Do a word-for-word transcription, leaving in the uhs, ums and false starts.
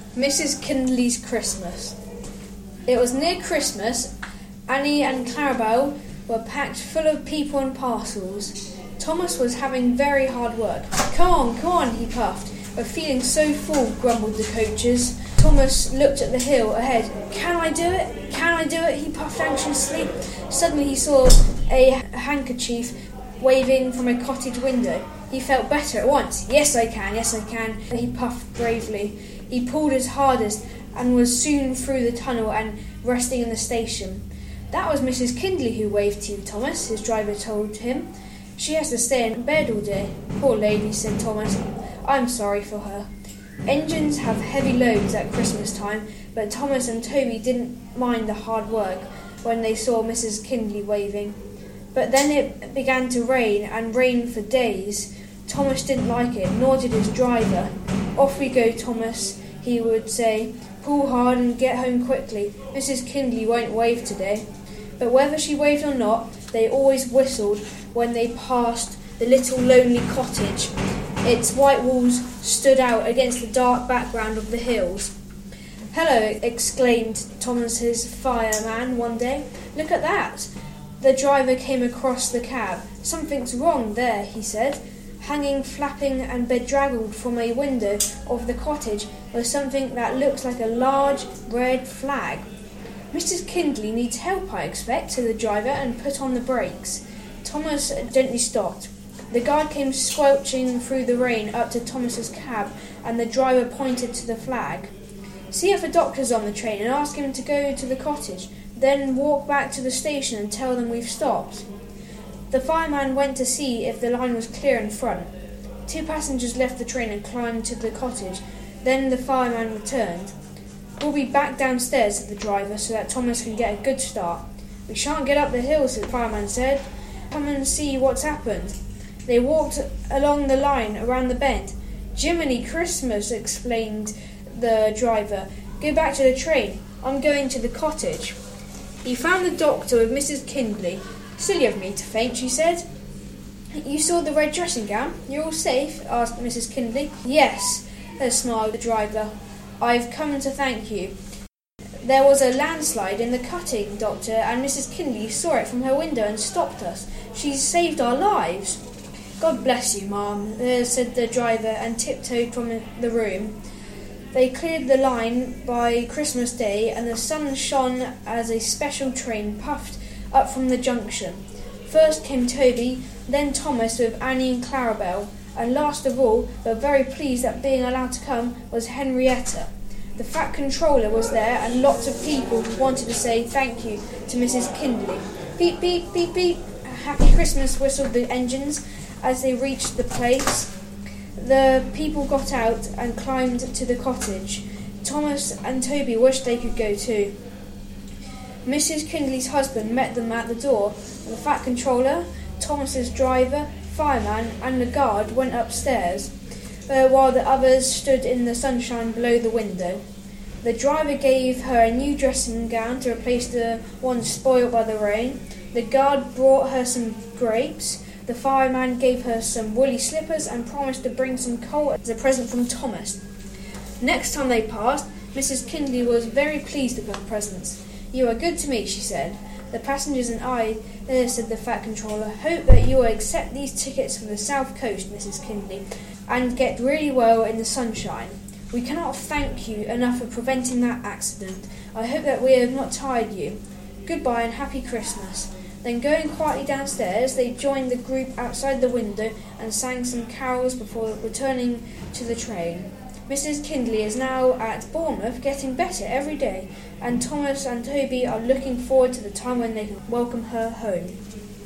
Missus Kindley's Christmas. It was near Christmas. Annie and Clarabelle were packed full of people and parcels. Thomas was having very hard work. Come on, come on, he puffed. We're feeling so full, grumbled the coaches. Thomas looked at the hill ahead. Can I do it? Can I do it? He puffed anxiously. Suddenly he saw a handkerchief waving from a cottage window. He felt better at once. Yes, I can, yes, I can. He puffed bravely. He pulled his hardest and was soon through the tunnel and resting in the station. That was Missus Kindley who waved to you, Thomas, his driver told him. She has to stay in bed all day. Poor lady, said Thomas. I'm sorry for her. Engines have heavy loads at Christmas time, but Thomas and Toby didn't mind the hard work when they saw Missus Kindley waving. But then it began to rain, and rain for days. Thomas didn't like it, nor did his driver. Off we go, Thomas, he would say. Pull hard and get home quickly. Missus Kindley won't wave today. But whether she waved or not, they always whistled when they passed the little lonely cottage. Its white walls stood out against the dark background of the hills. Hello, exclaimed Thomas's fireman one day. Look at that. The driver came across the cab. Something's wrong there, he said. Hanging, flapping and bedraggled from a window of the cottage was something that looked like a large red flag. Missus Kindley needs help, I expect, said the driver, and put on the brakes. Thomas gently stopped. The guard came squelching through the rain up to Thomas's cab, and the driver pointed to the flag. See if a doctor's on the train and ask him to go to the cottage. Then walk back to the station and tell them we've stopped. The fireman went to see if the line was clear in front. Two passengers left the train and climbed to the cottage. Then the fireman returned. We'll be back downstairs, said the driver, so that Thomas can get a good start. We shan't get up the hill, said the fireman said. Come and see what's happened. They walked along the line around the bend. Jiminy Christmas, explained the driver. Go back to the train. I'm going to the cottage. He found the doctor with Missus Kindley. Silly of me to faint, she said. You saw the red dressing gown? You're all safe? Asked Missus Kindley. Yes, smiled the driver. I've come to thank you. There was a landslide in the cutting, Doctor, and Missus Kindley saw it from her window and stopped us. She's saved our lives. God bless you, ma'am, uh, said the driver, and tiptoed from the room. They cleared the line by Christmas Day, and the sun shone as a special train puffed up from the junction. First came Toby, then Thomas with Annie and Clarabelle, and last of all, but very pleased at being allowed to come, was Henrietta. The Fat Controller was there, and lots of people wanted to say thank you to Missus Kindley. Beep, beep, beep, beep. Happy Christmas, whistled the engines as they reached the place. The people got out and climbed to the cottage. Thomas and Toby wished they could go too. Missus Kindley's husband met them at the door. The Fat Controller, Thomas's driver, fireman and the guard went upstairs, uh, while the others stood in the sunshine below the window. The driver gave her a new dressing gown to replace the one spoiled by the rain. The guard brought her some grapes. The fireman gave her some woolly slippers and promised to bring some coal as a present from Thomas. Next time they passed, Missus Kindley was very pleased with her presents. You are good to me, she said. The passengers and I, uh, said the Fat Controller, hope that you will accept these tickets for the South Coast, Missus Kindley, and get really well in the sunshine. We cannot thank you enough for preventing that accident. I hope that we have not tired you. Goodbye and happy Christmas. Then going quietly downstairs, they joined the group outside the window and sang some carols before returning to the train. Missus Kindley is now at Bournemouth, getting better every day, and Thomas and Toby are looking forward to the time when they can welcome her home.